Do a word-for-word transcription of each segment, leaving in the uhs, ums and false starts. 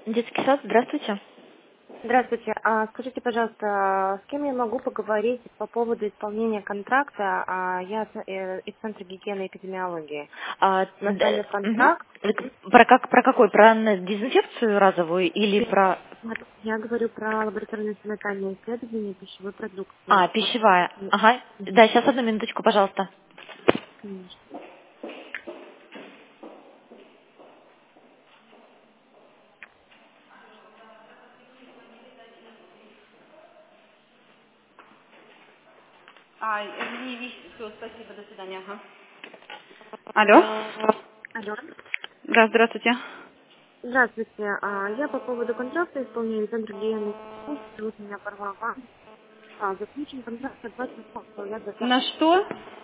Детский сад, здравствуйте. Здравствуйте. А скажите, пожалуйста, с кем я могу поговорить по поводу исполнения контракта? А я э, из Центра гигиены и эпидемиологии. А, У нас с д- вами мгм. контракт. Мгм. Про как про какой? Про н- дезинфекцию разовую или Нет, про нет, я говорю про лабораторные санитарные исследования пищевой продукции. а, Вот, пищевая. э, Ага. мгм, Да, сейчас одну минуточку, пожалуйста. конечно. А, не вижу. Все, спасибо, до свидания. Ага. Алло. Алло. Да, здравствуйте. Здравствуйте. А, я по поводу контракта исполнения Центра гигиены и продукции. Зовут меня Парвава. А, заключен контракт на двадцать лет до На что?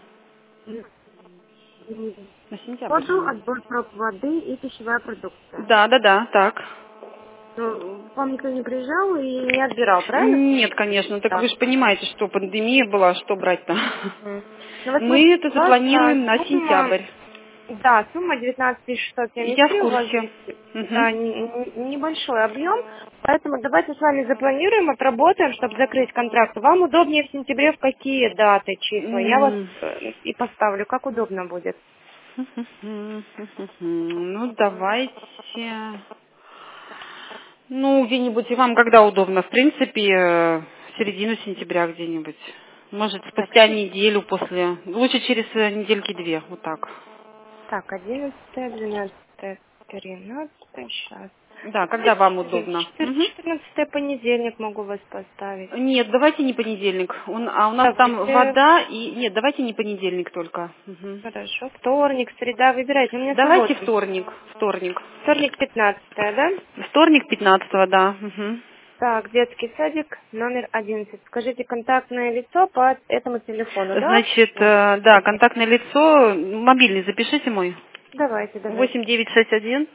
Мгм. На сентябрь. Воду, А. отбор проб воды и пищевая продукция. Да, да, да, так. Ну, к вам никто не приезжал и не отбирал, правильно? Нет, конечно, так Да. вы же понимаете, что пандемия была, что брать-то? Мгм. Ну вот Мы смотрите, это у вас а, запланируем на сумма, сентябрь. да, сумма девятнадцать тысяч шестьсот семьдесят Я в три, у вас курсе. здесь Угу. да, н- н- небольшой объем, поэтому давайте с вами запланируем, отработаем, чтобы закрыть контракт. Вам удобнее в сентябре в какие даты, числа? Я вас М. э, и поставлю, как удобно будет. Ну, давайте. Ну, где-нибудь, и вам когда удобно? В принципе, э, в середину сентября где-нибудь. Может, Так, спустя щи- неделю после. Лучше через э, недельки две, вот так. так, одиннадцатое, двенадцатое, тринадцатое, сейчас. Да, когда вам Давайте удобно. Мгм. четырнадцатое понедельник могу вас поставить. Нет, давайте не понедельник. Он- а у нас там Давайте, вода и... Нет, давайте не понедельник только. Мгм. хорошо, вторник, среда, выбирайте, у меня Давайте свободен. вторник. Вторник. Вторник пятнадцатое, да? Вторник пятнадцатого, да. Мгм. Так, детский садик, номер одиннадцать. Скажите, контактное лицо по этому телефону, да? Значит, Вот. э, да, контактное лицо, мобильный запишите мой. Давайте, давайте. восемь девять шесть один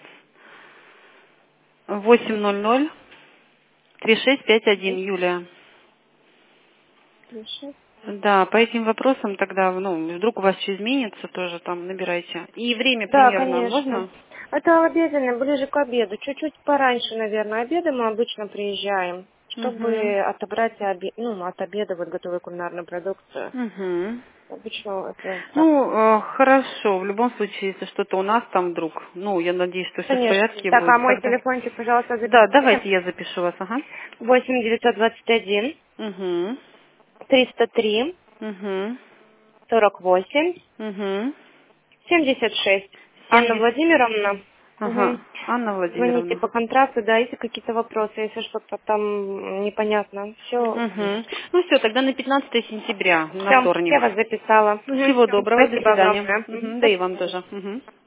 восемь ноль ноль три шесть пять один, Мгм. Юлия. Хорошо. Да, по этим вопросам тогда, ну, вдруг у вас что изменится, тоже там набирайте. И время Да, примерно конечно. можно? Это обеденное, ближе к обеду. Чуть-чуть пораньше, наверное, обеда мы обычно приезжаем, Угу. чтобы отобрать обе- ну, от обеда вот готовую кулинарную продукцию. Угу. Обычно это так. Ну, э, хорошо, в любом случае, если что-то у нас там вдруг, ну, я надеюсь, что все в Конечно. порядке Так, а будет, мой тогда... телефончик, пожалуйста, Да, запишите. давайте я запишу вас, ага. восемь девятьсот двадцать один Угу. триста три Угу. сорок восемь Угу. семьдесят шесть. Анна семьдесят. Владимировна. Ага, Угу. Анна Звоните Владимировна. по контракту, да, если какие-то вопросы, если что-то там непонятно. Все. Угу. Ну все, тогда на пятнадцатое сентября, на Все, вторник. я вас записала. Угу. Всего доброго, до Спасибо свидания. огромное. Мгм. Мгм, да До и вам свидания. тоже. Мгм.